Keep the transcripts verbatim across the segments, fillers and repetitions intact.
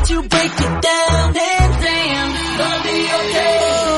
you break it down, then damn, gonna be okay.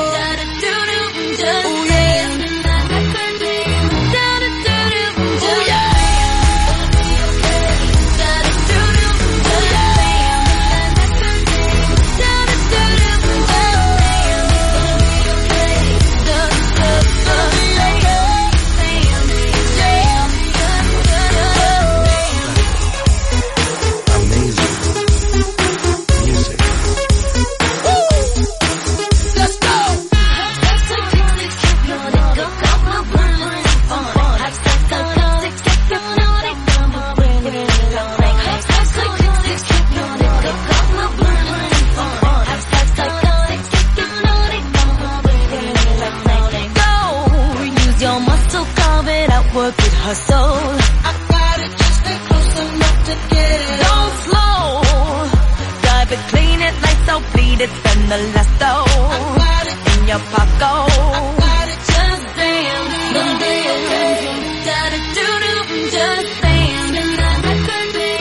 Work it, hustle. I got it, just stay close enough to get it. Don't slow. Dive it, clean it, lights out, bleed it, spend the last dough. I got it in your pocket. I got it, just damn, don't be okay. Da da do do, just damn. Da da do do,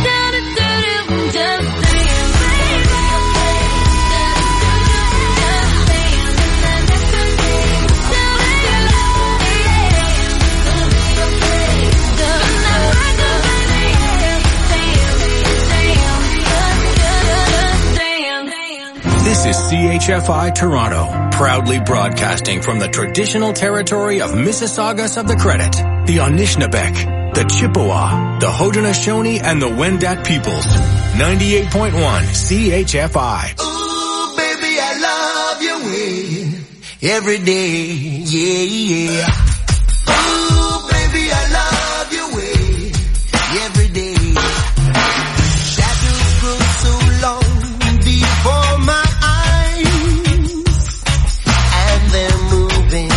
just damn. This is C H F I Toronto, proudly broadcasting from the traditional territory of Mississaugas of the Credit, the Anishinaabeg, the Chippewa, the Haudenosaunee, and the Wendat peoples. ninety-eight point one C H F I. Ooh, baby, I love your way every day, yeah, yeah. Ooh, baby, I love your way every day. Shadows grow so long before my they're moving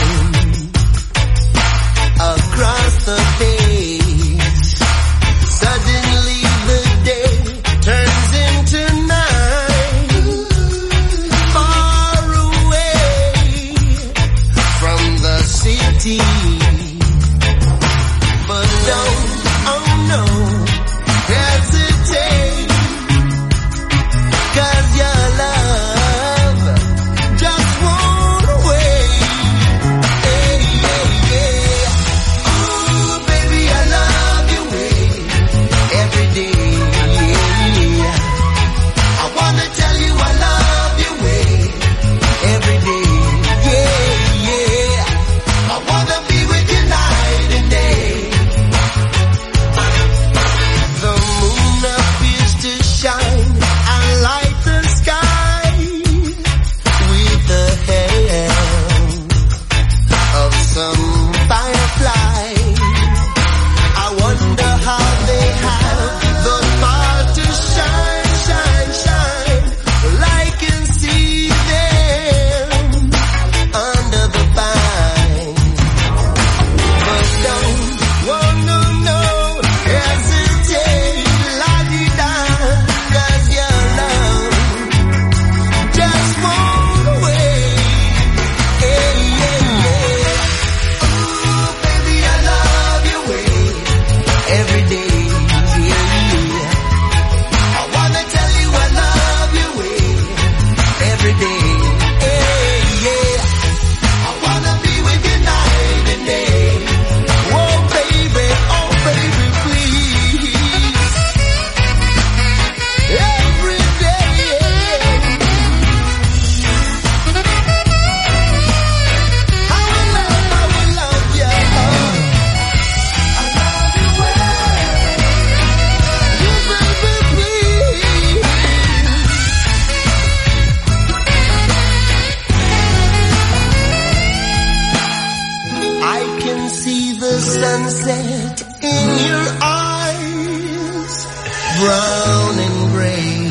across the page. Suddenly the day turns into night. Far away from the city. But don't, oh no, hesitate. 'Cause your love just won't wait. sunset in your eyes, brown and gray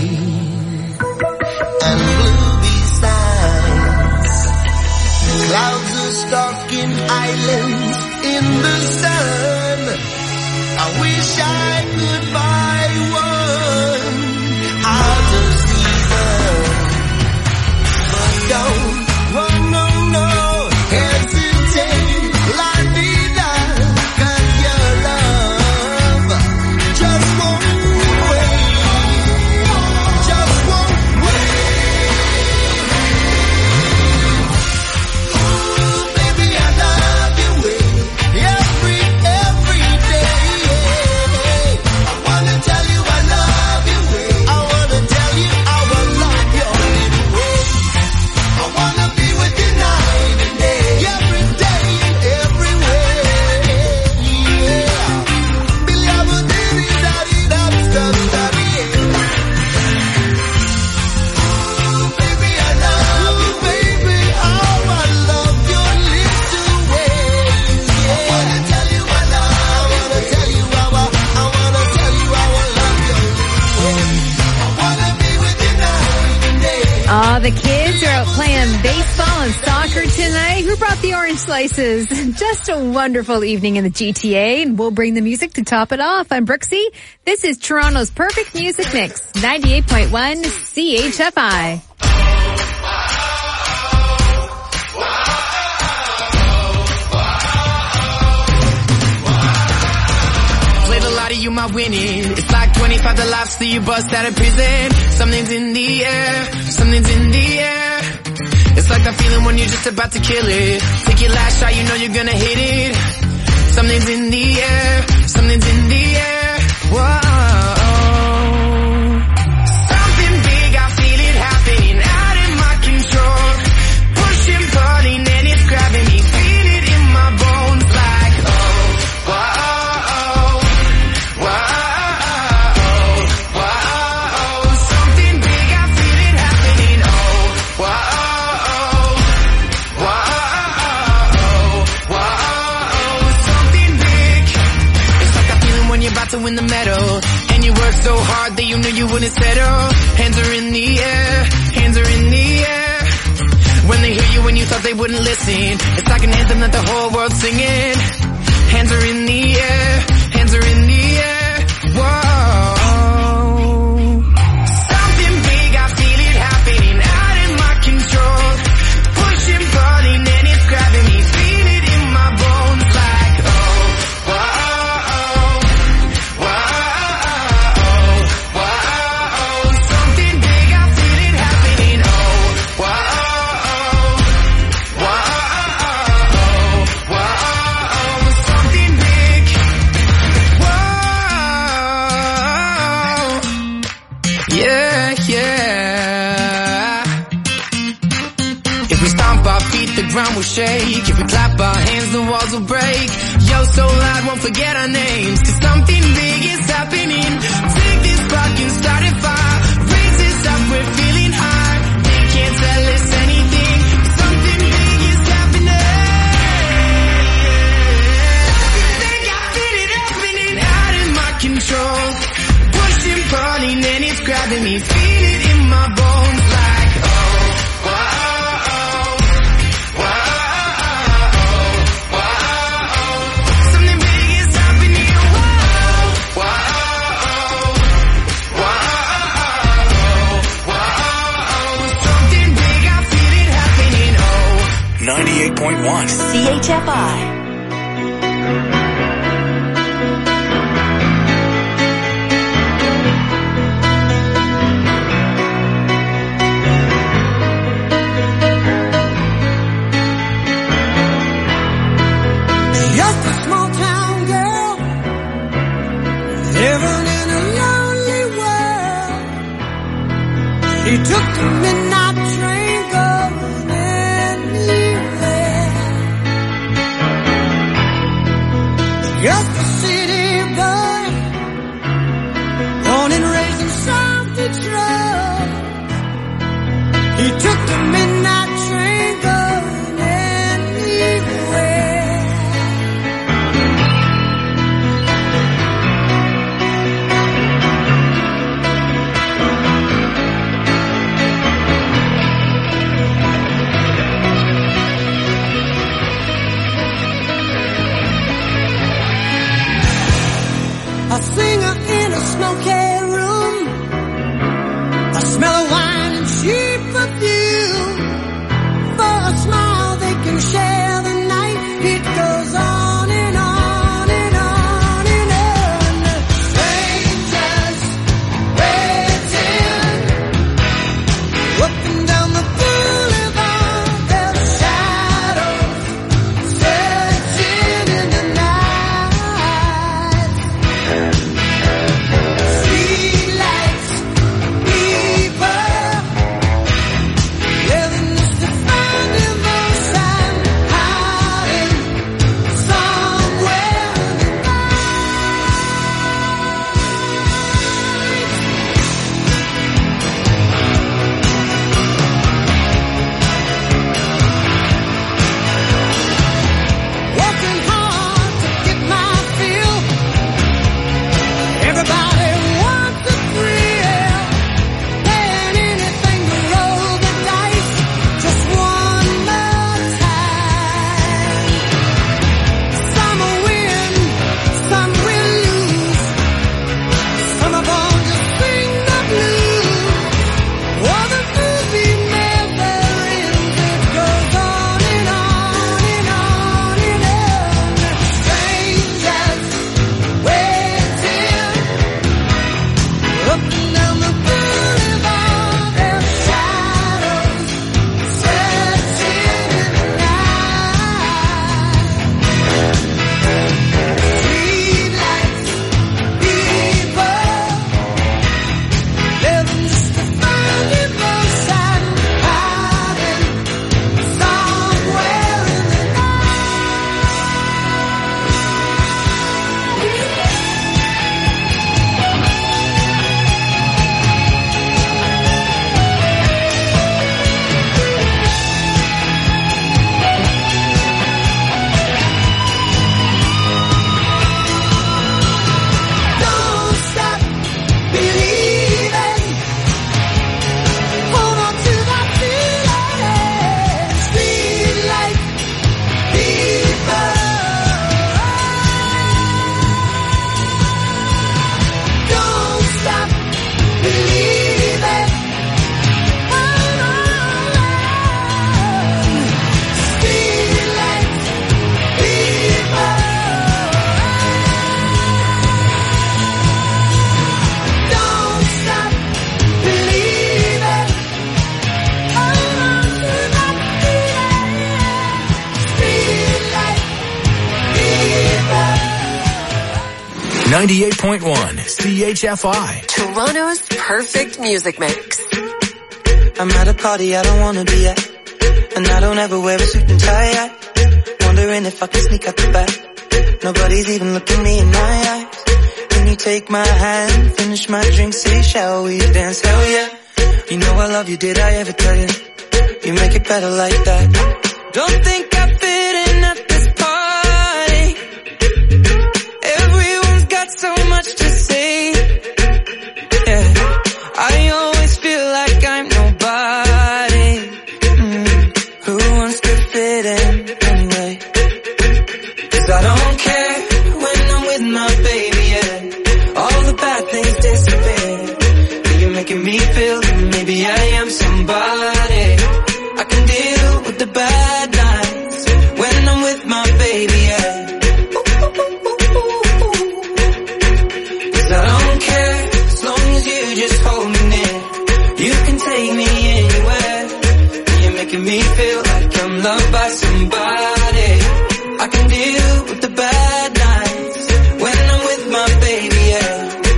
and blue besides. Clouds are stalking islands in the sun. I wish I could buy one out of season, but don't, oh no, no, hesitate, la vida, 'cause your love just won't wait, just won't. Kids are out playing baseball and soccer tonight. Who brought the orange slices? Just a wonderful evening in the G T A, and we'll bring the music to top it off. I'm Brooksy. This is Toronto's perfect music mix, ninety-eight point one C H F I. You might win it. It's like twenty-five to life, so you bust out of prison. Something's in the air, something's in the air. It's like that feeling when you're just about to kill it. Take your last shot, you know you're gonna hit it. Something's in the air, something's in the air. Whoa. Something big, I feel it happening, out of my control. Pushing, pulling, and it's grabbing me. Feel it in my bones like, oh, whoa. To win the medal, and you work so hard that you knew you wouldn't settle. Hands are in the air, hands are in the air. When they hear you when you thought they wouldn't listen, it's like an anthem that the whole world's singing. Hands are in the air, hands are in the air. Whoa. Something big, I feel it happening, out of my control. Pushing, pulling, and it's grabbing me. Feel it in my bones like, oh, whoa. The ground will shake. If we clap our hands, the walls will break. Yo, so loud, won't forget our names. Cause something big is happening. Take this spark and start a fire. Raise this up, we're feeling high. They can't tell us anything. Something big is happening. Something big, I feel it happening, out of my control. Pushing, pulling, and it's grabbing me. Feel it in my bones like, oh, whoa. ninety-eight point one C H F I. Just a small town girl living in a lonely world. She took the midnight train going anywhere. Just a city boy, born and raised in South Detroit. He took the midnight train going anywhere. ninety-eight point one C H F I. Toronto's perfect music mix. I'm at a party I don't wanna be at, and I don't ever wear a suit and tie. I wondering if I can sneak out the back. Nobody's even looking me in my eyes. Can you take my hand, finish my drink, say shall we dance? Hell yeah. You know I love you, did I ever tell you? You make it better like that. Don't think I fit in at this party. Everyone's got so much to say. Yeah, I always feel like I'm nobody. Mm. Who wants to fit in anyway? 'Cause I don't care when I'm with my baby, yeah. All the bad things disappear. You're making me feel that maybe I am somebody. I can deal with the bad nights when I'm with my baby, yeah. 'Cause I don't care as long as you just hold me near. You can take me anywhere. You're making me feel like I'm loved by somebody. I can deal with the bad nights when I'm with my baby, yeah.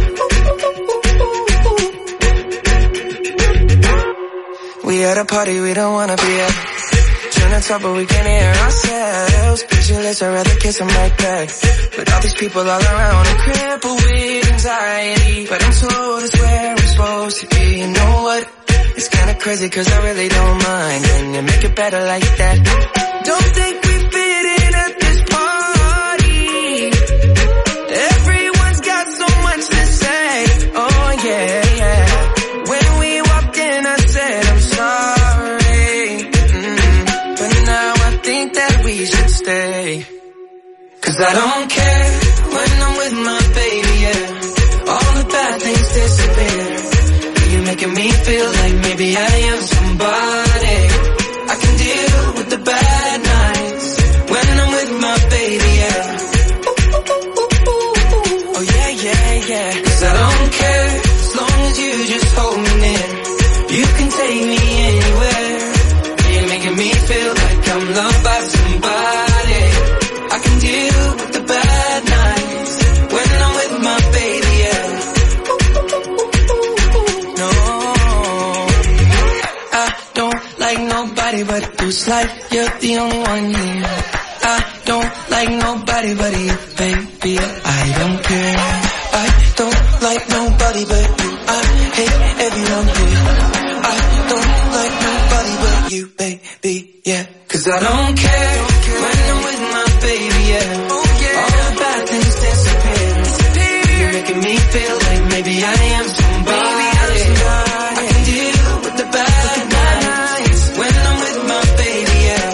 We at a party we don't wanna be at. Trying to talk but we can't hear ourselves. Pictureless, I'd rather kiss them right back. With all these people all around, I'm crippled with anxiety. But I'm told it's where I'm supposed to be. You know what? It's kinda crazy 'cause I really don't mind. Can you make it better like that? Don't think we fit in at this party. Everyone's got so much to say. Oh yeah, yeah. When we walked in I said I'm sorry. Mm-hmm. But now I think that we should stay. 'Cause I don't care when I'm with my baby, yeah. All the bad things disappear. You're making me feel like maybe I am somebody. I can deal with the bad nights when I'm with my baby, yeah. Oh yeah, yeah, yeah. 'Cause I don't care as long as you just hold me near. You can take me anywhere. You're making me feel like I'm loved by somebody. I can deal with the bad nights when I'm with my baby, yeah. No, I don't like nobody but you. It's like you're the only one here. I don't like nobody but you, baby. I don't care. I don't like nobody but you. I hate everyone here. I don't like nobody but you, baby, yeah. 'Cause I don't care when I'm with my baby, yeah. All the bad things disappear. You're making me feel like maybe I am somebody. I can deal with the bad nights when I'm with my baby, yeah.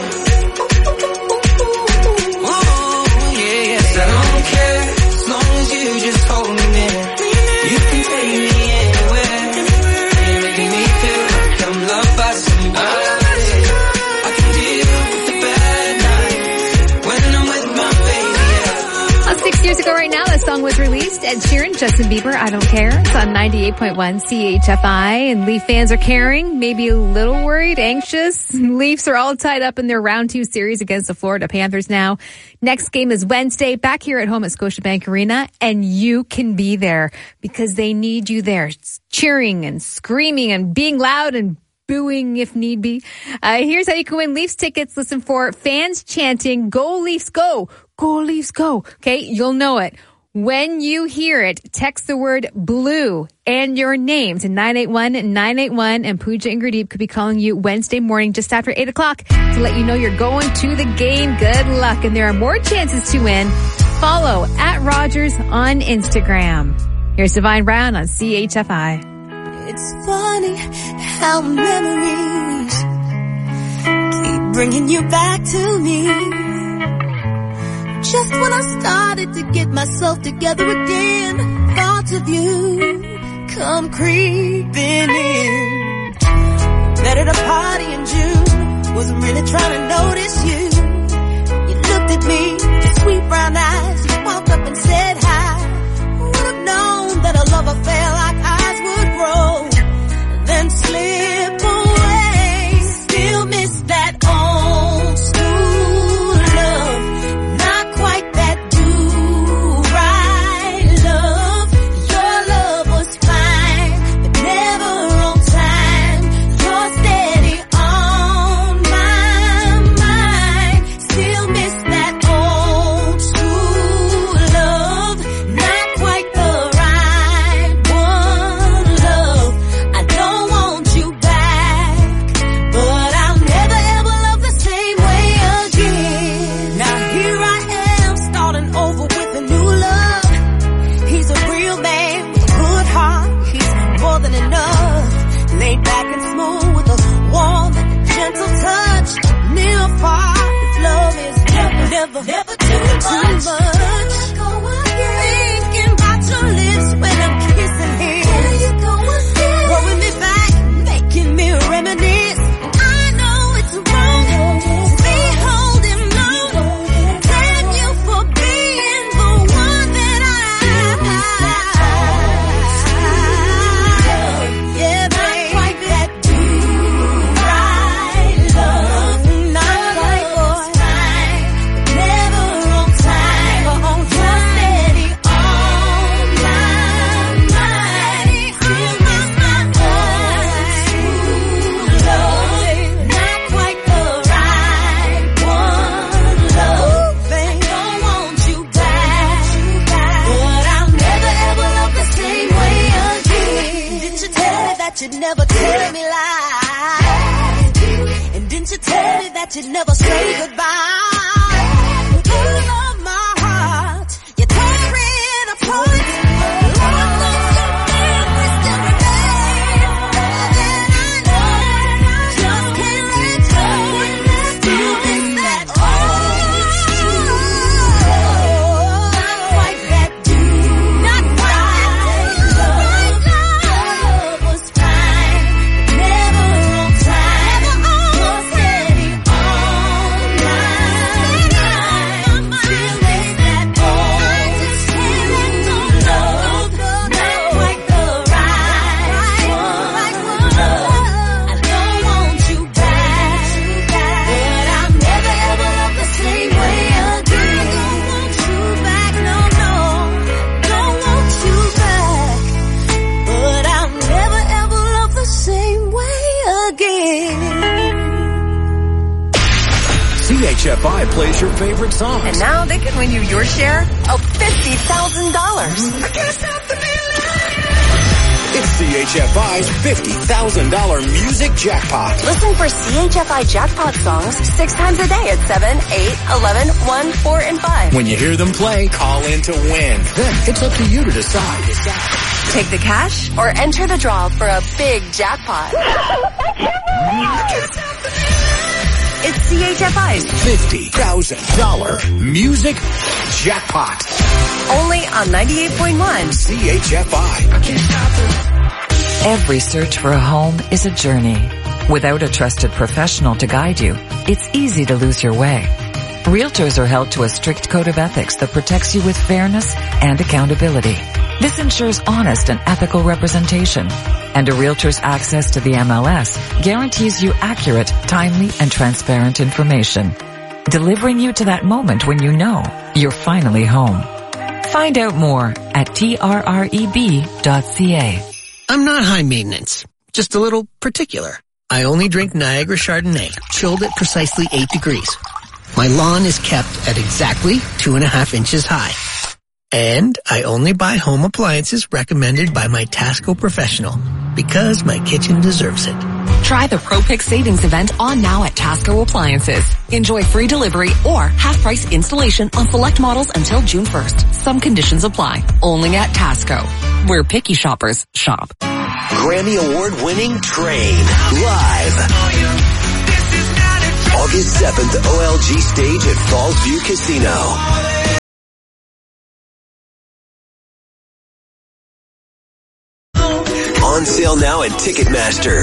Ooh, yeah, yeah. 'Cause I don't care as long as you just hold me near. You can take me anywhere. You're making me feel like I'm loved by somebody. I can deal with the bad nights when I'm with my baby, yeah. Well, six years ago right now, the song was released. Ed Sheeran, Justin Bieber, I Don't Care. It's on ninety-eight point one C H F I. And Leaf fans are caring, maybe a little worried, anxious. Leafs are all tied up in their round two series against the Florida Panthers now. Next game is Wednesday, back here at home at Scotiabank Arena. And you can be there because they need you there. Cheering and screaming and being loud and booing if need be. Uh, here's how you can win Leafs tickets. Listen for fans chanting, "Go Leafs, go! Go Leafs, go!" Okay, you'll know it. When you hear it, text the word blue and your name to nine eight one nine eight one, and Pooja and Gurdeep could be calling you Wednesday morning just after eight o'clock to let you know you're going to the game. Good luck, and there are more chances to win. Follow at Rogers on Instagram. Here's Divine Brown on C H F I. It's funny how memories keep bringing you back to me. Just when I started to get myself together again, thoughts of you come creeping in. Met at a party in June, wasn't really trying to notice you. You looked at me, sweet brown eyes, you walked up and said hi. Would have known that a love affair like ours would grow, then slip away. Still miss that old school love, not quite that do right love. never, never too much. Too much. Thinking about your lips when I'm kissing him. There you go again. Rolling me back, making me reminisce. I know it's wrong to be holding on. Thank you for being the one that I am. Yeah, not quite that do right love. Not quite on time, never on time. On just steady on my mind. Still miss my old true love. Not quite the right one, love. I don't want you back, but I'll never ever love the same way again. Didn't you tell me that you'd never tell me lies? And didn't you tell me that you'd never say goodbye? You love my heart, you tear it apart. Love those your memories still remain. More than I know, just can't let go. Still miss that old true love. Not quite that do, not quite right love was fine, never on time, never on steady on my mind. Still miss that old, I just can't let go. Love, not quite the right one, love. I don't want you back, but I'll never ever love the same way again. Don't want you back, no, no. Don't want you back, but I'll never ever love the same way again. C H F I plays your favorite songs. And now they can win you your share of fifty thousand dollars. It's C H F I's fifty thousand dollars music jackpot. Listen for C H F I jackpot songs six times a day at seven, eight, eleven, one, four, and five. When you hear them play, call in to win. Then it's up to you to decide. Take the cash or enter the draw for a big jackpot. It's C H F I's fifty thousand dollars music jackpot. only on ninety-eight point one. C H F I. Every search for a home is a journey. Without a trusted professional to guide you, it's easy to lose your way. Realtors are held to a strict code of ethics that protects you with fairness and accountability. This ensures honest and ethical representation. And a realtor's access to the M L S guarantees you accurate, timely, and transparent information, delivering you to that moment when you know you're finally home. Find out more at T R R E B dot C A. I'm not high maintenance, just a little particular. I only drink Niagara Chardonnay, chilled at precisely eight degrees. My lawn is kept at exactly two and a half inches high. And I only buy home appliances recommended by my Tasco professional, because my kitchen deserves it. Try the ProPick Savings event on now at Tasco Appliances. Enjoy free delivery or half-price installation on select models until June first. Some conditions apply. Only at Tasco, where picky shoppers shop. Grammy Award-winning Train, live. August seventh, O L G stage at Falls View Casino. On sale now at Ticketmaster.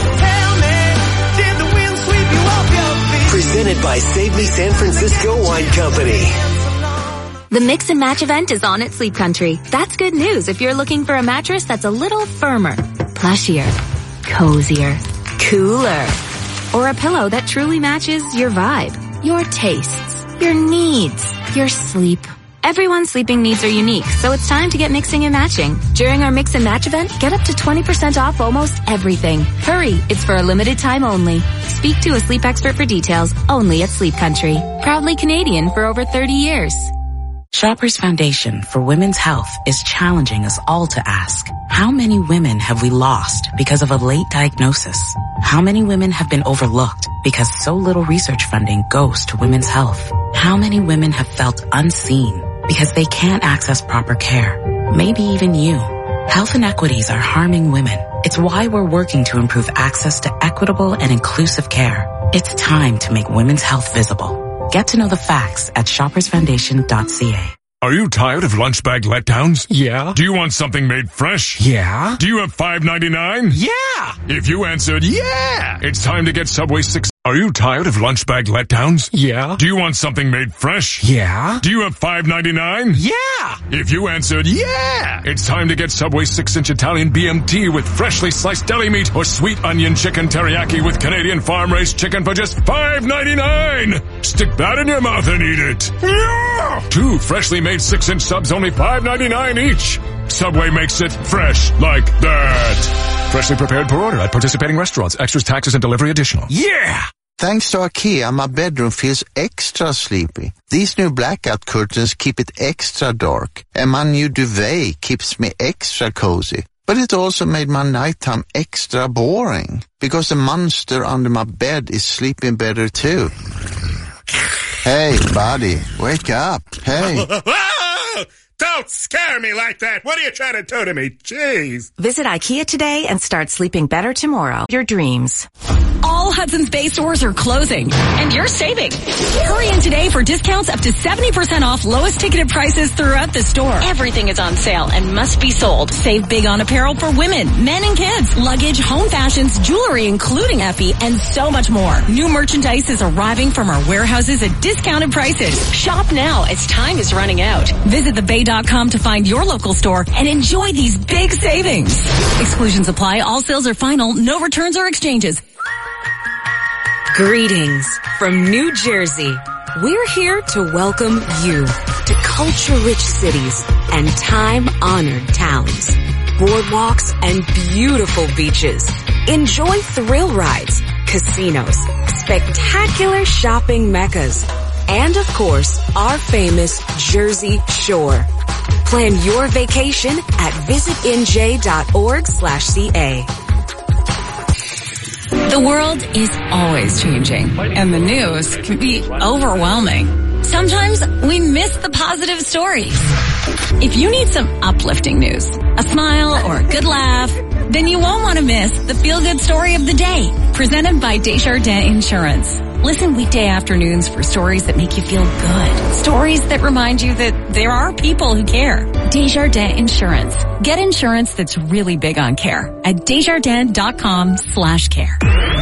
Presented by Save Me San Francisco Wine Company. The Mix and Match event is on at Sleep Country. That's good news if you're looking for a mattress that's a little firmer, plushier, cozier, cooler, or a pillow that truly matches your vibe, your tastes, your needs, your sleep. Everyone's sleeping needs are unique, so it's time to get mixing and matching. During our Mix and Match event, get up to twenty percent off almost everything. Hurry, it's for a limited time only. Speak to a sleep expert for details, only at Sleep Country. Proudly Canadian for over thirty years. Shoppers Foundation for Women's Health is challenging us all to ask, how many women have we lost because of a late diagnosis? How many women have been overlooked because so little research funding goes to women's health? How many women have felt unseen because they can't access proper care? Maybe even you. Health inequities are harming women. It's why we're working to improve access to equitable and inclusive care. It's time to make women's health visible. Get to know the facts at shoppers foundation dot c a. Are you tired of lunch bag letdowns? Yeah. Do you want something made fresh? Yeah. Do you have five ninety-nine? Yeah. If you answered yeah, it's time to get Subway six. Are you tired of lunch bag letdowns? Yeah. Do you want something made fresh? Yeah. Do you have five ninety-nine? Yeah. If you answered yeah, it's time to get Subway six inch Italian B M T with freshly sliced deli meat or sweet onion chicken teriyaki with Canadian farm-raised chicken for just five ninety-nine. Stick that in your mouth and eat it. Yeah. Two freshly made six inch subs, only five ninety-nine each. Subway makes it fresh like that. Freshly prepared per order at participating restaurants. Extras, taxes, and delivery additional. Yeah! Thanks to IKEA, my bedroom feels extra sleepy. These new blackout curtains keep it extra dark, and my new duvet keeps me extra cozy. But it also made my nighttime extra boring, because the monster under my bed is sleeping better too. Hey, buddy, wake up. Hey. Don't scare me like that. What are you trying to do to me? Jeez. Visit IKEA today and start sleeping better tomorrow. Your dreams. All Hudson's Bay stores are closing, and you're saving. Hurry in today for discounts up to seventy percent off lowest ticketed prices throughout the store. Everything is on sale and must be sold. Save big on apparel for women, men, and kids, luggage, home fashions, jewelry, including Effie, and so much more. New merchandise is arriving from our warehouses at discounted prices. Shop now as time is running out. Visit the bay dot com to find your local store and enjoy these big savings. Exclusions apply. All sales are final. No returns or exchanges. Greetings from New Jersey. We're here to welcome you to culture-rich cities and time-honored towns, boardwalks and beautiful beaches. Enjoy thrill rides, casinos, spectacular shopping meccas, and of course, our famous Jersey Shore. Plan your vacation at visit n j dot org slash c a. The world is always changing, and the news can be overwhelming. Sometimes we miss the positive stories. If you need some uplifting news, a smile or a good laugh, then you won't want to miss the feel-good story of the day, presented by Desjardins Insurance. Listen weekday afternoons for stories that make you feel good. Stories that remind you that there are people who care. Desjardins Insurance. Get insurance that's really big on care at desjardins dot com slash care.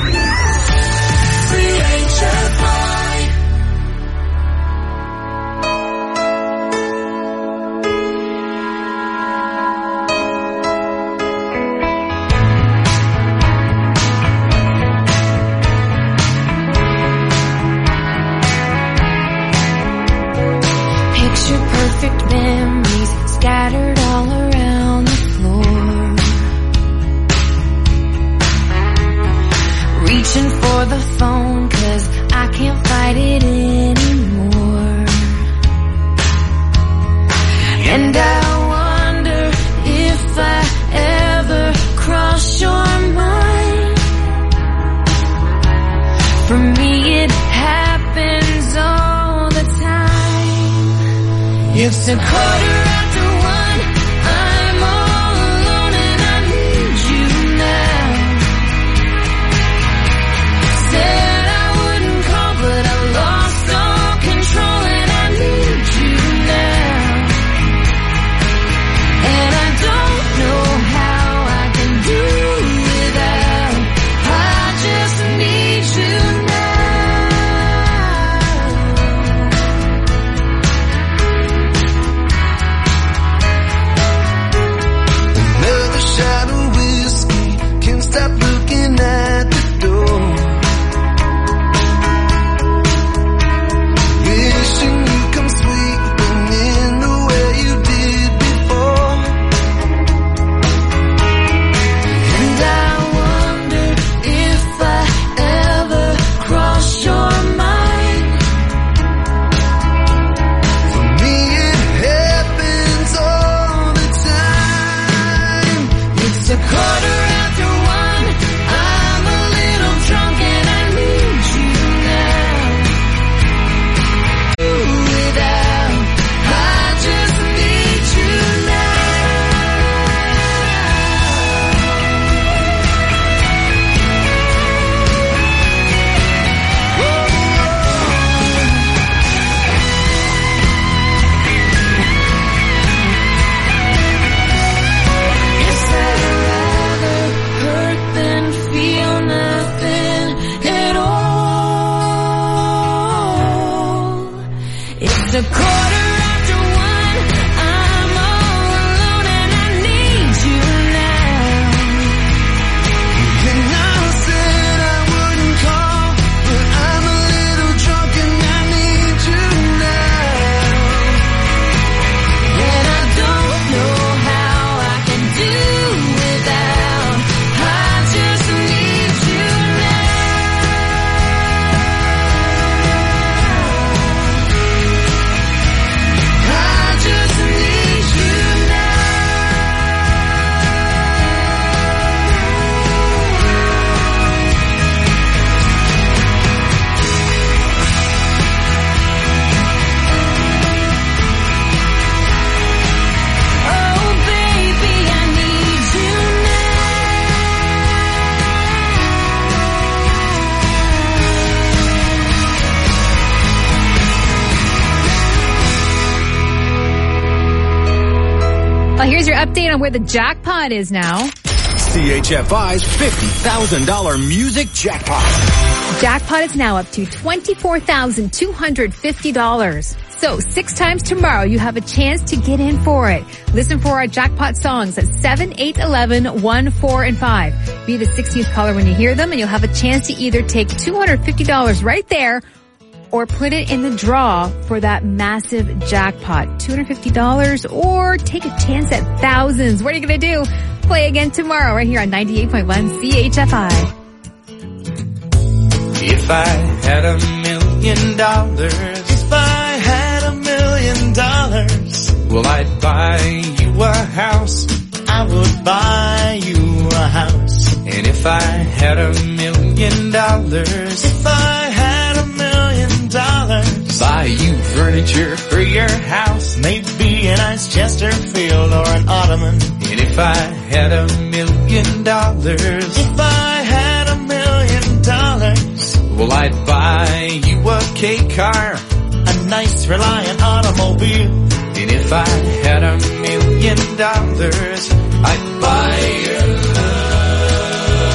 Scattered all around the floor, reaching for the phone 'cause I can't fight it anymore. And I wonder if I ever cross your mind. For me it happens all the time. It's a quarter here's your update on where the jackpot is now. C H F I's fifty thousand dollars music jackpot. Jackpot is now up to twenty-four thousand two hundred fifty dollars. So six times tomorrow, you have a chance to get in for it. Listen for our jackpot songs at seven, eight, eleven, one, four, and five. Be the sixteenth caller when you hear them, and you'll have a chance to either take two hundred fifty dollars right there or put it in the draw for that massive jackpot. two hundred fifty dollars or take a chance at thousands. What are you going to do? Play again tomorrow right here on ninety-eight point one C H F I. If I had a million dollars, if I had a million dollars, well, I'd buy you a house. I would buy you a house. And if I had a million dollars, if I had a million dollars, buy you furniture for your house, maybe a nice Chesterfield or an ottoman. And if I had a million dollars, if I had a million dollars, well, I'd buy you a K car, a nice Reliant automobile. And if I had a million dollars, I'd buy your love.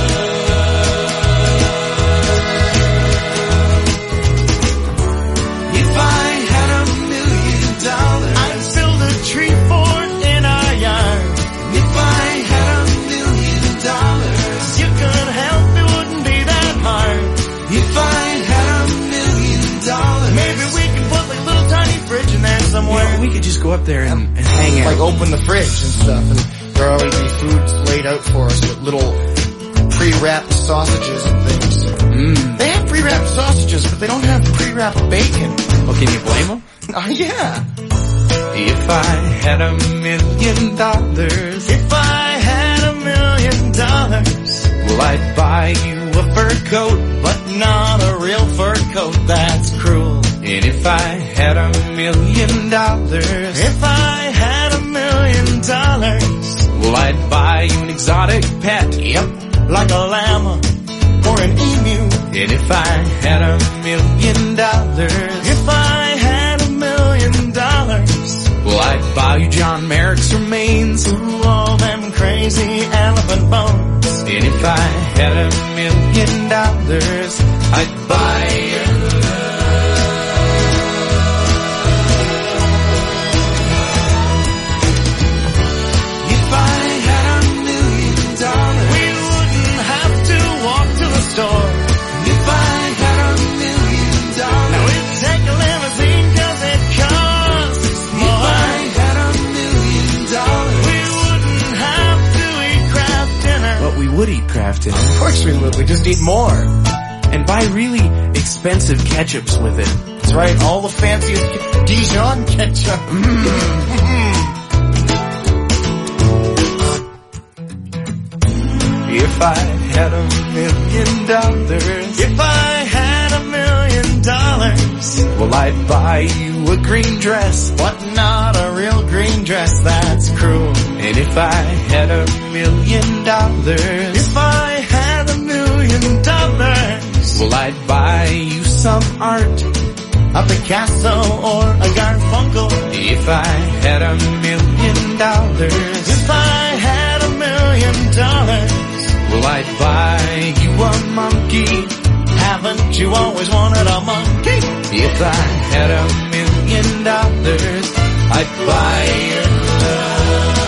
If I had a million dollars, I'd build a tree fort in our yard. If I had a million dollars, you could help, it wouldn't be that hard. If I had a million dollars, maybe we could put like a little tiny fridge in there somewhere. Yeah, we could just go up there and, and hang out. Like open the fridge and stuff, and there will always be food laid out for us with little pre-wrapped sausages and things. Mm. They have pre-wrapped sausages, but they don't have pre-wrapped bacon. Well, can you blame them? Oh, yeah. If I had a million dollars, if I had a million dollars, well, I'd buy you a fur coat, but not a real fur coat, that's cruel. And if I had a million dollars, if I had a million dollars, well, I'd buy you an exotic pet, yep, like a llama or an emu. And if I had a million dollars, if I had a million dollars, well, I'd buy you John Merrick's remains, ooh, all them crazy elephant bones. And if I had a million dollars, I'd buy your love. If I had a million dollars, we wouldn't have to walk to the store. If I had a million dollars, now we'd take a limousine 'cause it costs more. If I had a million dollars, we wouldn't have to eat Kraft dinner. But we would eat Kraft dinner. Of course we would. We just eat more. And buy really expensive ketchups with it. That's right, all the fanciest Dijon ketchup. If I had a million dollars, if I had a million dollars, well, I'd buy you a green dress, but not a real green dress, that's cruel. And if I had a million dollars, if I had a million dollars, well, I'd buy you some art, a Picasso or a Garfunkel. If I had a million dollars, if I had a million dollars, well, I'd buy you a monkey. Haven't you always wanted a monkey? If I had a million dollars, I'd buy your love.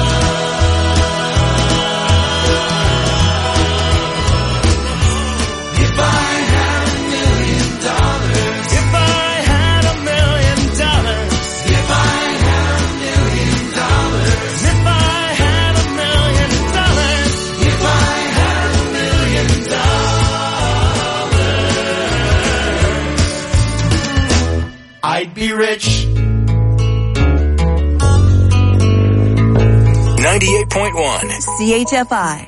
If I had a million dollars, if I had a million dollars, if I had a million dollars, if I had a million dollars, if I had a million dollars, I'd be rich. ninety-eight point one C H F I.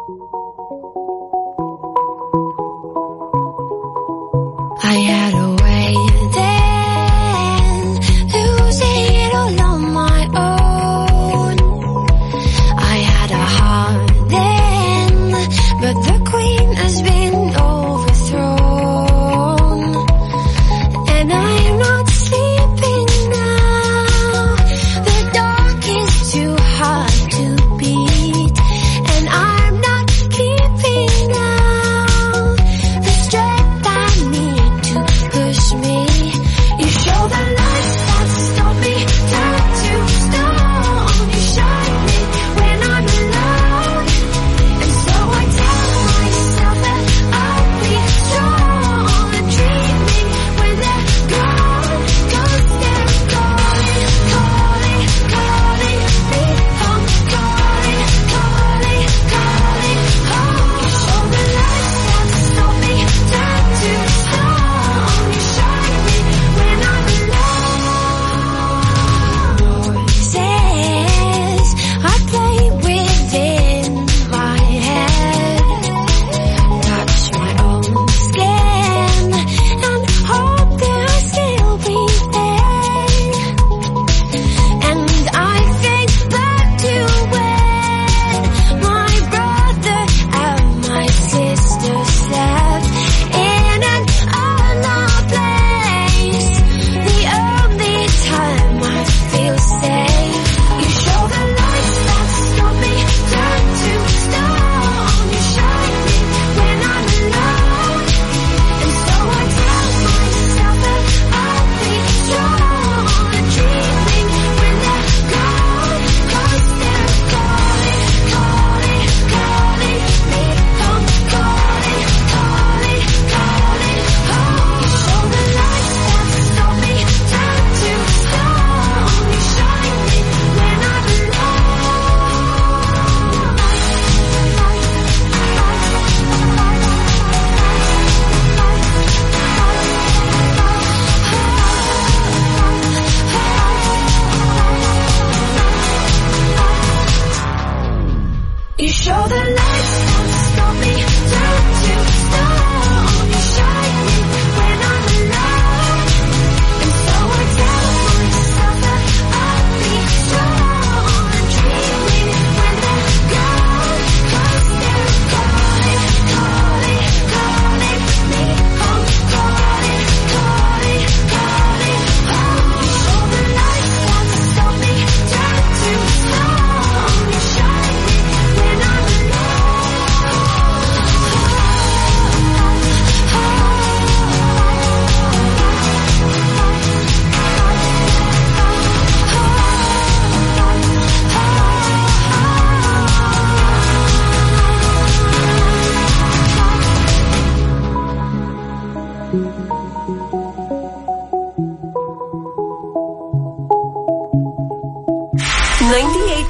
I had a way then, losing it all on my own. I had a heart then, but the queen has been overthrown. And I am not sleeping now, the dark is too hard.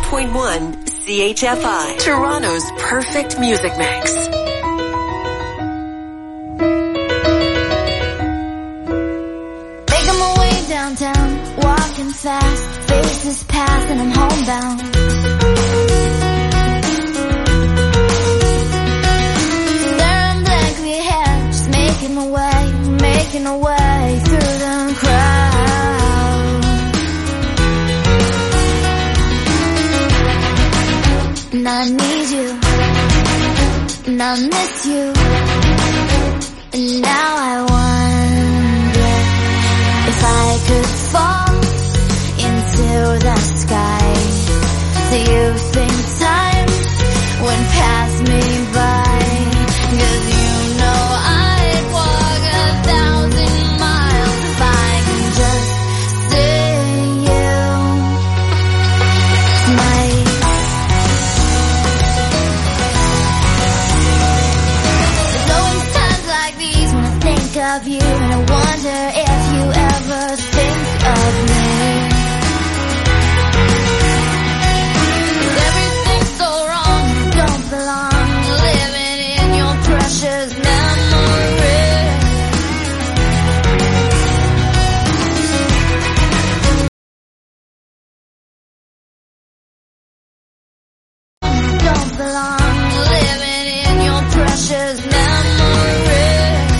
point one C H F I, Toronto's perfect music mix. Making my way downtown, walking fast, faces pass and I'm homebound. Staring blankly ahead, just making my way, making my way through the crowd. And I need you, and I miss you, and now I wonder if I could fall into the sky. Do you think time would pass me by? 'Cause you know I'd walk a thousand miles if I can just see you tonight. There's always times like these when I think of you, and I wonder if you ever think of me. Everything's so wrong, you don't belong, living in your precious memory. You don't belong, living in your precious memory.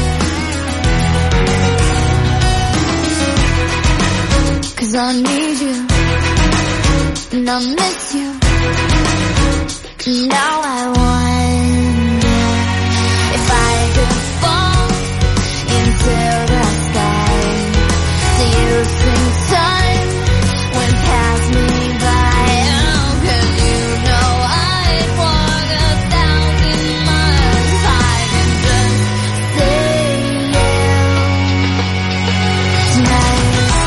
'Cause I need you, and I miss you, and now I wonder if I could fall into the sky. Do you think time would pass me by? Oh, 'cause you know I'd walk a thousand miles if I could just see you tonight.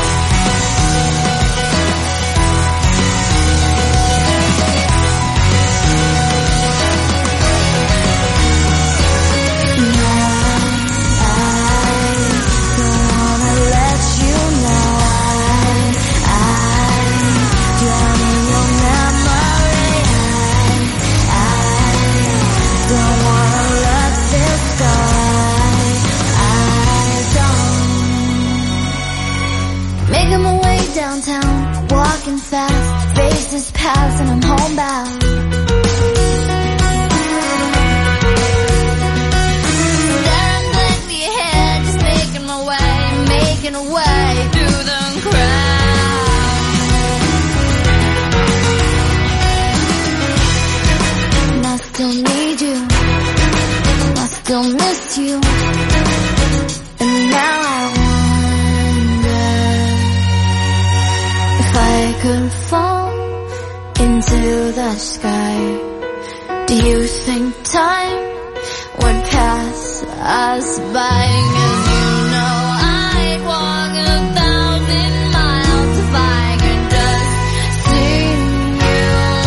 Making my way downtown, walking fast, faces pass and I'm homebound. Staring blankly ahead, just making my way, making a way through the crowd. And I still need you, I still miss you, and now I if I could fall into the sky. Do you think time would pass us by? 'Cause you know I'd walk a thousand miles if I could just see you.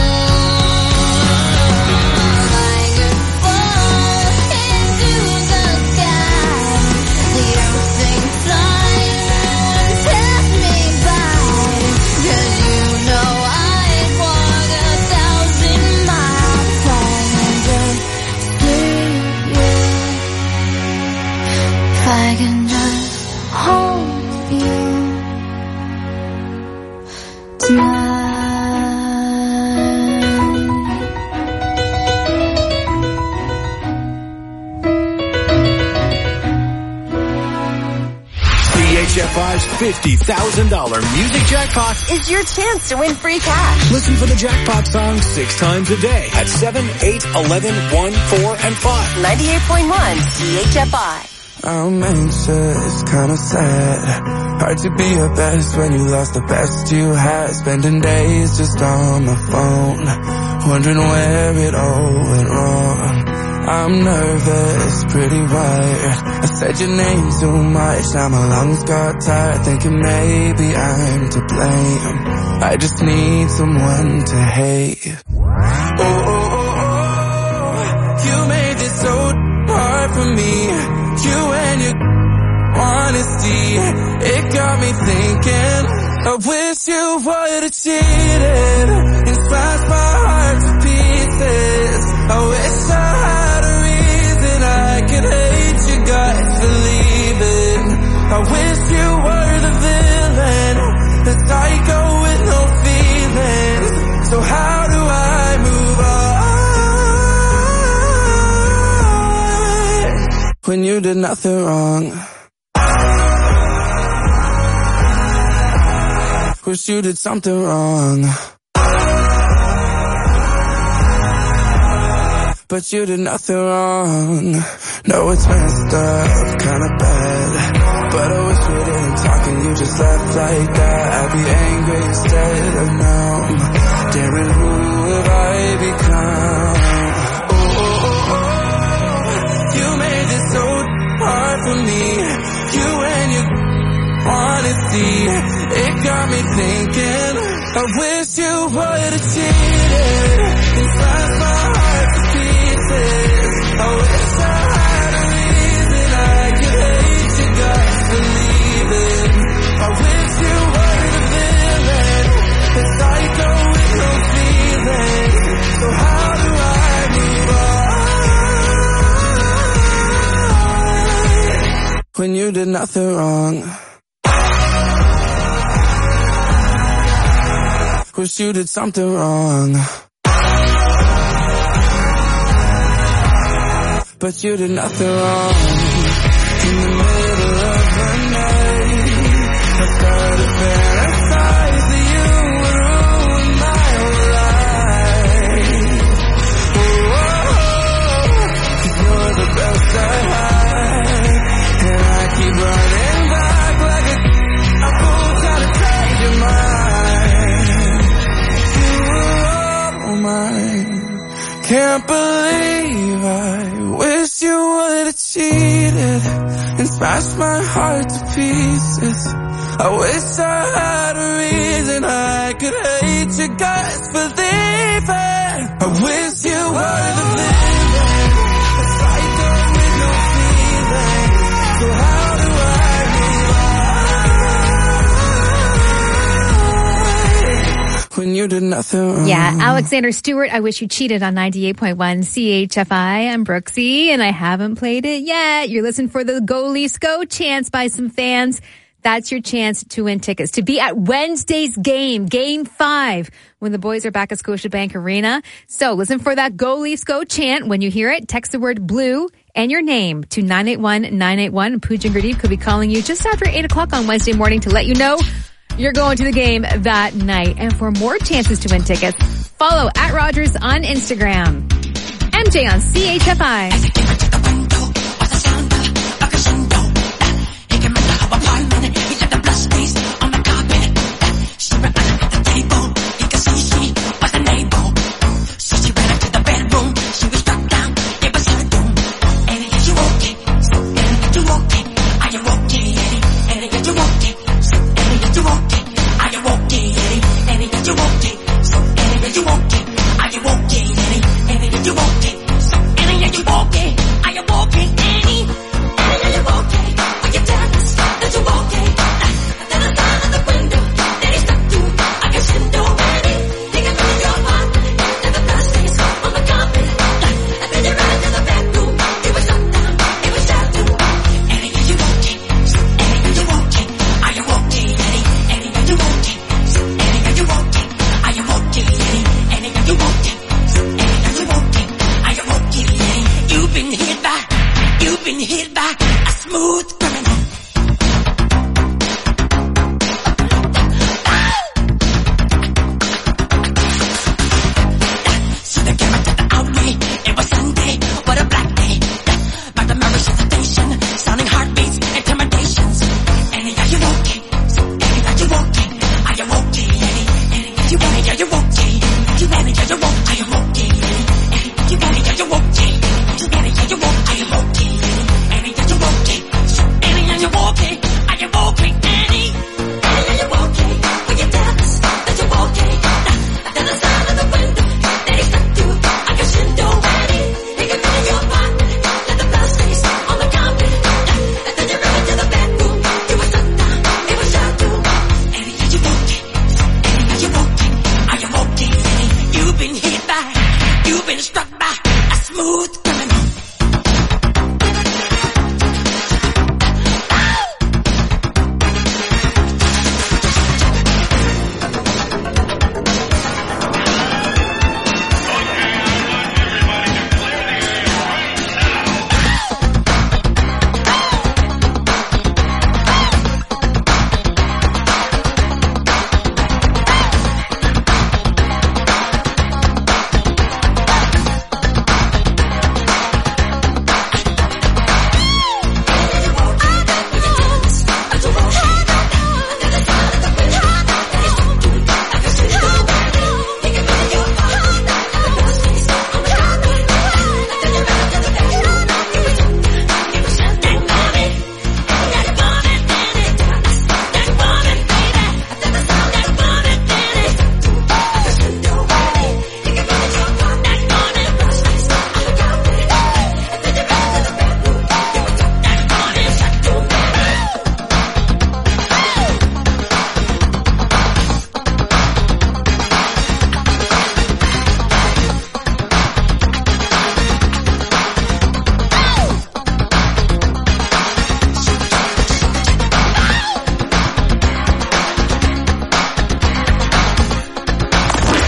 If I could fall into the sky. Do you think time would pass me by? 'Cause you know I'd walk a thousand miles if I can just see you. If I can just hold you tonight. C H F I's fifty thousand dollars music jackpot is your chance to win free cash. Listen for the jackpot song six times a day at seven, eight, eleven, one, four, and five. ninety-eight point one C H F I. I'm anxious, kinda sad. Hard to be your best when you lost the best you had. Spending days just on the phone, wondering where it all went wrong. I'm nervous, pretty wired. I said your name too much, now my lungs got tired. Thinking maybe I'm to blame. I just need someone to hate. Oh, oh, oh, oh. You made this so hard for me. You and your honesty, it got me thinking. I wish you would've cheated. smash my heart to pieces. I wish I had a reason I could hate you guys for leaving. I wish you were the villain, the psycho with no feelings. So how do I move on when you did nothing wrong? Wish you did something wrong, but you did nothing wrong. No, it's messed up, kinda bad, but I wish we didn't talk and you just left like that. I'd be angry instead of numb. Daring, who have I become? Oh, oh, oh, oh. You made this so hard for me. You and your honesty, it got me thinking. I wish you would have cheated and smashed my heart to pieces. I wish I had a reason I could hate you guys for leaving. I wish you were the villain, the psycho with no feelings. So how do I move on when you did nothing wrong? Wish you did something wrong, but you did nothing wrong. In the middle of the night, I started fantasize that you would ruin my whole life. Oh, oh, oh, 'cause you're the best I had, and I keep running back like a, a fool trying to change your mind. Can't believe I wish you would have cheated and smashed my heart to pieces. I wish I had a reason I could hate you guys for leaving. I wish you were the villain, a psycho with no feeling. So how do I move on when you did nothing wrong? Yeah, Alexander Stewart, I Wish You Cheated on ninety-eight point one C H F I. I'm Brooksy, and I haven't played it yet. You're listening for the Go Leafs Go chance by some fans. That's your chance to win tickets to be at Wednesday's game, game five, when the boys are back at Scotiabank Arena. So listen for that Go Leafs Go chant. When you hear it, text the word blue and your name to nine eight one nine eight one. Pooja and Gurdeep could be calling you just after eight o'clock on Wednesday morning to let you know you're going to the game that night. And for more chances to win tickets, follow at Rogers on Instagram. M J on C H F I.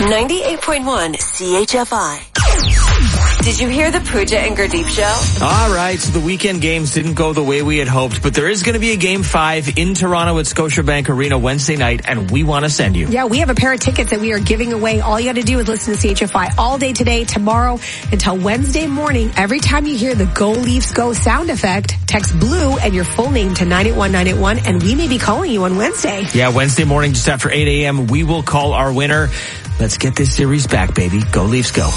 ninety-eight point one C H F I. Did you hear the Pooja and Gurdeep show? All right, so the weekend games didn't go the way we had hoped, but there is going to be a game five in Toronto at Scotiabank Arena Wednesday night, and we want to send you. Yeah, we have a pair of tickets that we are giving away. All you got to do is listen to C H F I all day today, tomorrow, until Wednesday morning. Every time you hear the Go Leafs Go sound effect, text BLUE and your full name to nine eight one nine eight one, and we may be calling you on Wednesday. Yeah, Wednesday morning just after eight a.m., we will call our winner. Let's get this series back, baby. Go Leafs Go.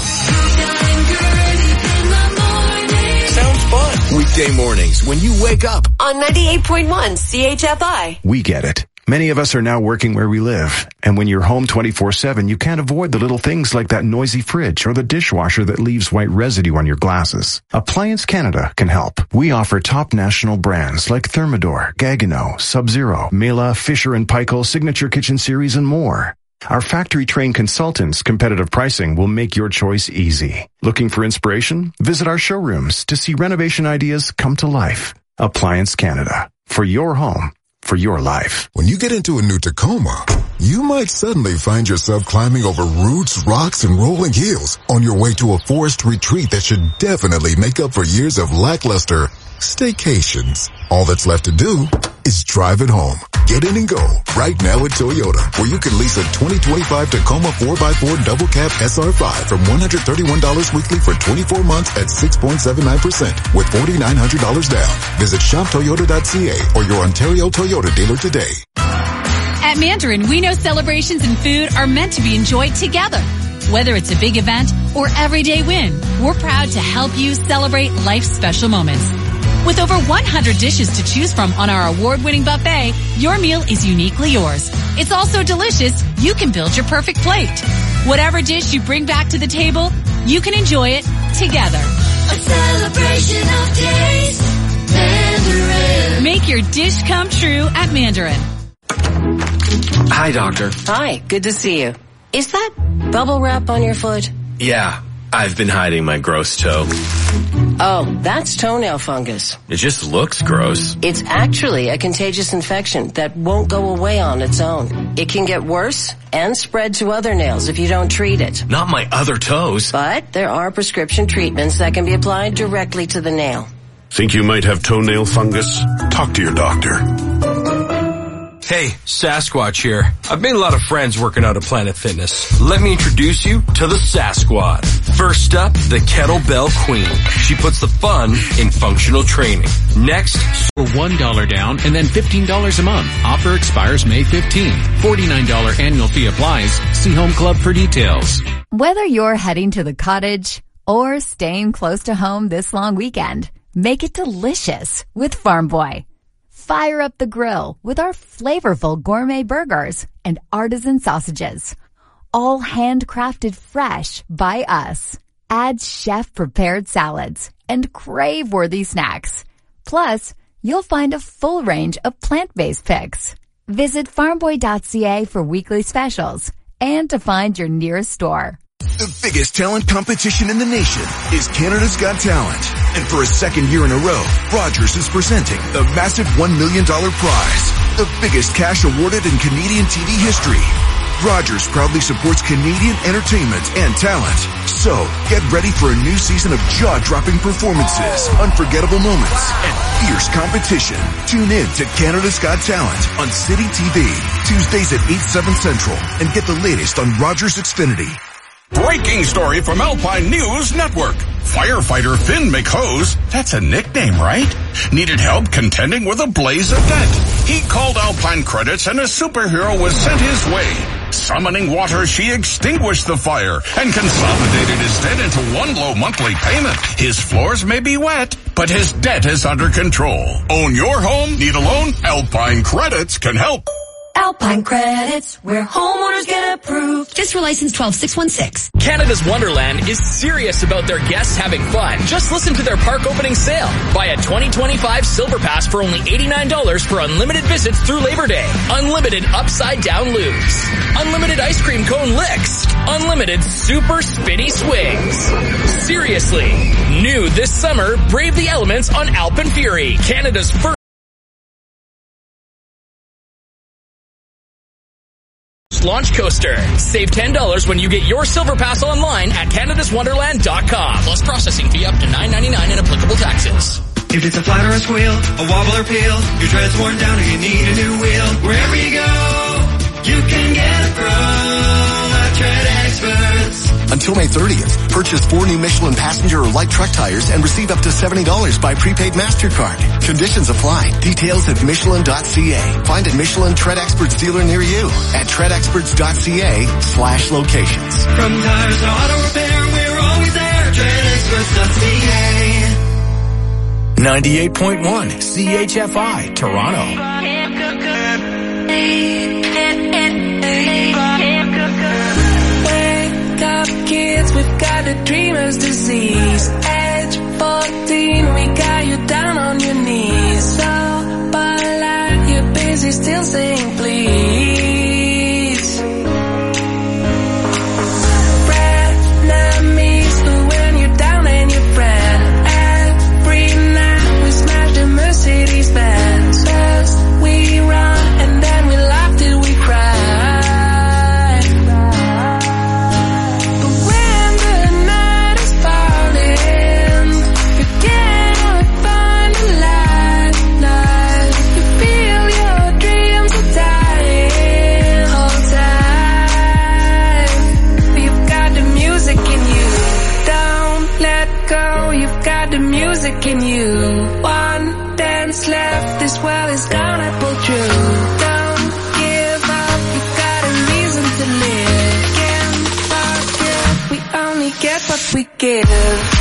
Weekday mornings when you wake up on ninety-eight point one C H F I. We get it. Many of us are now working where we live. And when you're home twenty-four seven, you can't avoid the little things like that noisy fridge or the dishwasher that leaves white residue on your glasses. Appliance Canada can help. We offer top national brands like Thermador, Gaggenau, Sub-Zero, Mela, Fisher and Paykel, Signature Kitchen Series, and more. Our factory-trained consultants' competitive pricing will make your choice easy. Looking for inspiration? Visit our showrooms to see renovation ideas come to life. Appliance Canada. For your home, for your life. When you get into a new Tacoma, you might suddenly find yourself climbing over roots, rocks, and rolling hills on your way to a forest retreat that should definitely make up for years of lackluster staycations. All that's left to do is drive it home. Get in and go right now at Toyota, where you can lease a twenty twenty-five Tacoma four by four double cab S R five from one hundred thirty-one dollars weekly for twenty-four months at six point seven nine percent with four thousand nine hundred dollars down. Visit shop toyota dot c a or your Ontario Toyota dealer today. At Mandarin, we know celebrations and food are meant to be enjoyed together. Whether it's a big event or everyday win, we're proud to help you celebrate life's special moments. With over one hundred dishes to choose from on our award-winning buffet, your meal is uniquely yours. It's also delicious. You can build your perfect plate. Whatever dish you bring back to the table, you can enjoy it together. A celebration of taste, Mandarin. Make your dish come true at Mandarin. Hi, doctor. Hi, good to see you. Is that bubble wrap on your foot? Yeah, I've been hiding my gross toe. Oh, that's toenail fungus. It just looks gross. It's actually a contagious infection that won't go away on its own. It can get worse and spread to other nails if you don't treat it. Not my other toes. But there are prescription treatments that can be applied directly to the nail. Think you might have toenail fungus? Talk to your doctor. Hey, Sasquatch here. I've made a lot of friends working out at Planet Fitness. Let me introduce you to the Sasquad. First up, the Kettlebell Queen. She puts the fun in functional training. Next, for one dollar down and then fifteen dollars a month. Offer expires May fifteenth. forty-nine dollars annual fee applies. See Home Club for details. Whether you're heading to the cottage or staying close to home this long weekend, make it delicious with Farm Boy. Fire up the grill with our flavorful gourmet burgers and artisan sausages. All handcrafted fresh by us. Add chef-prepared salads and crave-worthy snacks. Plus, you'll find a full range of plant-based picks. Visit farm boy dot c a for weekly specials and to find your nearest store. The biggest talent competition in the nation is Canada's Got Talent. And for a second year in a row, Rogers is presenting the massive one million dollars prize, the biggest cash awarded in Canadian T V history. Rogers proudly supports Canadian entertainment and talent. So, get ready for a new season of jaw-dropping performances, unforgettable moments, and fierce competition. Tune in to Canada's Got Talent on City T V, Tuesdays at eight, seven Central, and get the latest on Rogers Xfinity. Breaking story from Alpine News Network. Firefighter Finn McHose, that's a nickname, right? Needed help contending with a blaze of debt. He called Alpine Credits and a superhero was sent his way. Summoning water, she extinguished the fire and consolidated his debt into one low monthly payment. His floors may be wet, but his debt is under control. Own your home? Need a loan? Alpine Credits can help. Alpine Credits, where homeowners get approved. Just for license twelve six one six. Canada's Wonderland is serious about their guests having fun. Just listen to their park opening sale. Buy a twenty twenty-five Silver Pass for only eighty-nine dollars for unlimited visits through Labor Day. Unlimited upside-down loops. Unlimited ice cream cone licks. Unlimited super spinny swings. Seriously. New this summer, brave the elements on Alpine Fury. Canada's first Pass launch coaster. Save ten dollars when you get your Silver Pass online at canadas wonderland dot com. Plus processing fee up to nine ninety-nine and applicable taxes. If it's a flat or a squeal, a wobble or peel, your tread's worn down or you need a new wheel, wherever you go, you can get it from our Tread Experts. Until May thirtieth, purchase four new Michelin passenger or light truck tires and receive up to seventy dollars by prepaid MasterCard. Conditions apply. Details at michelin dot c a. Find a Michelin Tread Experts dealer near you at tread experts dot c a slash locations. From tires to auto repair, we're always there. tread experts dot c a. ninety-eight point one C H F I, Toronto. Wake up, kids, we've got the dreamer's disease. Age fourteen, we got you down on your knees. So polite, you're busy, still saying please. Frenemies, when you're down and your friend. Every night we smash the Mercedes Benz. First we run and then we laugh till we cry. In you, one dance left, this world is gonna pull through. Don't give up, you got a reason to live. Can't forget, we only get what we give.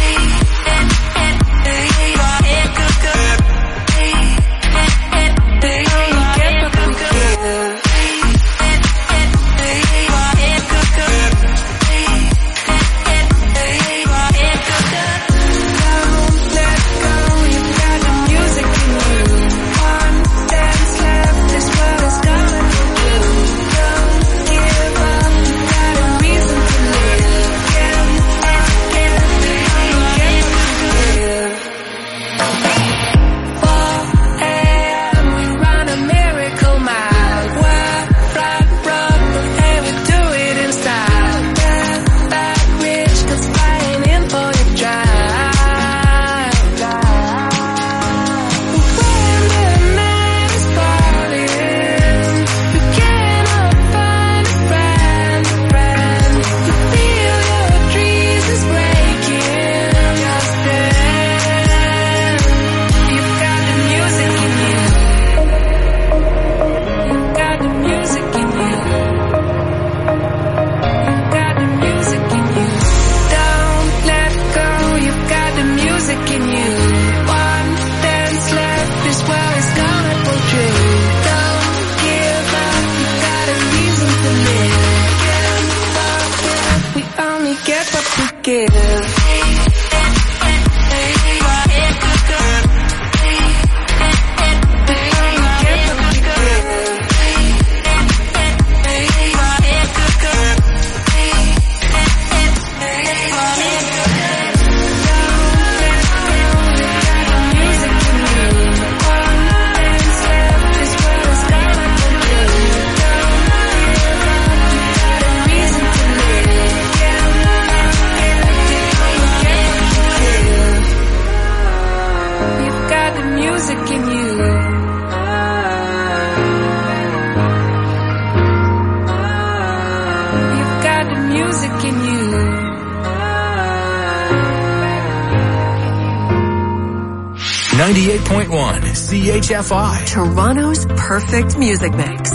ninety-eight point one C H F I, Toronto's perfect music mix.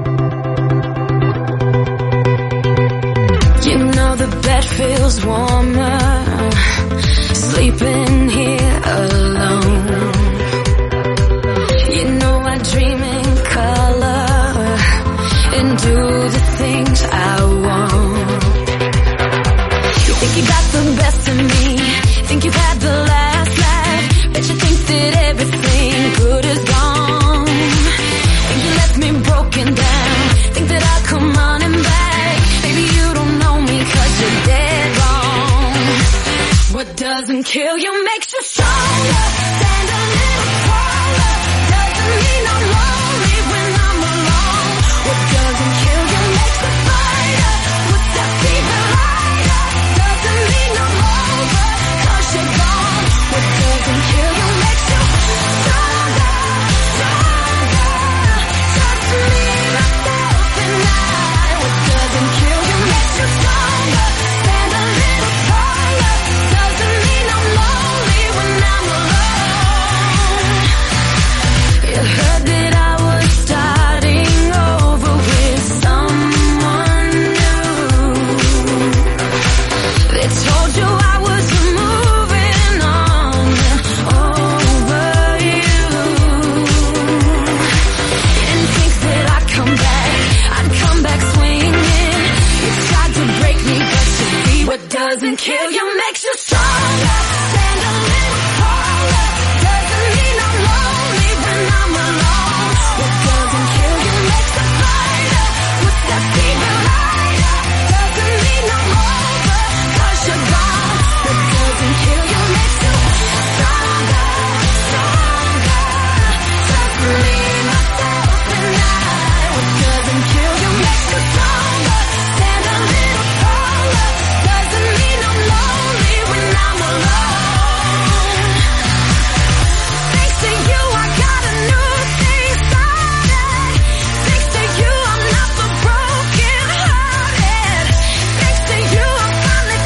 You know the bed feels warmer, sleeping here alone. You know I dream in color and do the things I want. You think you got the best of me, think you've had the last laugh, bet you think that everything good is gone. Think you left me broken down, think that I'll come running back. Baby, you don't know me 'cause you're dead wrong. What doesn't kill you makes you strong.